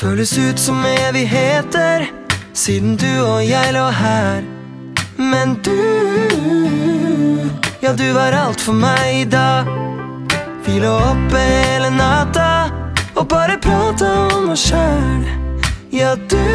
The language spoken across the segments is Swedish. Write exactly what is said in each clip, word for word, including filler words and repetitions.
Føles ut som evigheter siden du og jeg lå her. Men du, ja du var alt for meg da. Vi lå oppe hele natta og bare pratet om oss selv. Ja du,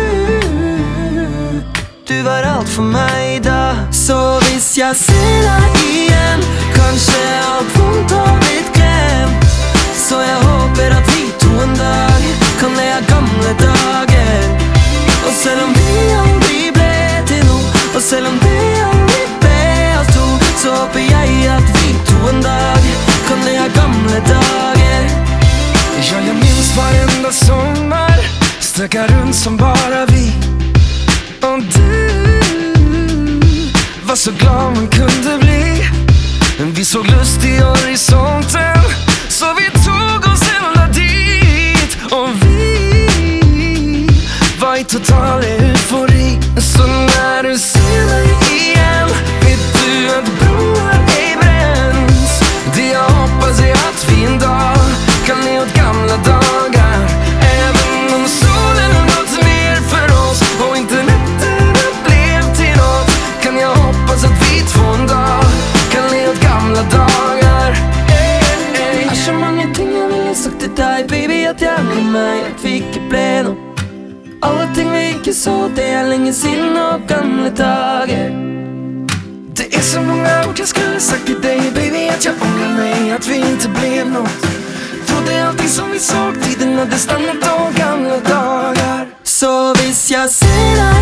du var alt for meg da. Så hvis jeg ser deg igjen, kanskje alt vondt har blitt glemt. Så jeg håper at vi to en dag kan le av gamle dager. Og selv om vi aldri ble til noe, og selv om det aldri ble oss to, så håper jeg at vi to en dag kan le av gamle dager. Ja, jag minns varenda sommar, stöka runt som bara vi. Och du var så glad man kunde bli. Men vi såg lust i horisonten, så vi tog oss ända dit. Och vi var i total eufori. Så när du ser mig igen, vet du att broar ej bränns. Det jag hoppas är att vi en dag kan le åt gamla dagar. Även om solen har gått ner för oss och inte nätterna blev till något, kan jag hoppas att vi två en dag kan le åt gamla dagar. Er så mange ting jeg ville sagt til deg, baby, at jeg angrer meg at vi ikke ble noe. Alle ting vi ikke så, det er lenge siden og gamle dager. Det är så många ord jag skulle sagt till dig, baby, att jag ångrar mig att vi inte blev något. Trodde allting som vi såg, tiden hade stannat och gamla dagar. Så hvis jeg ser deg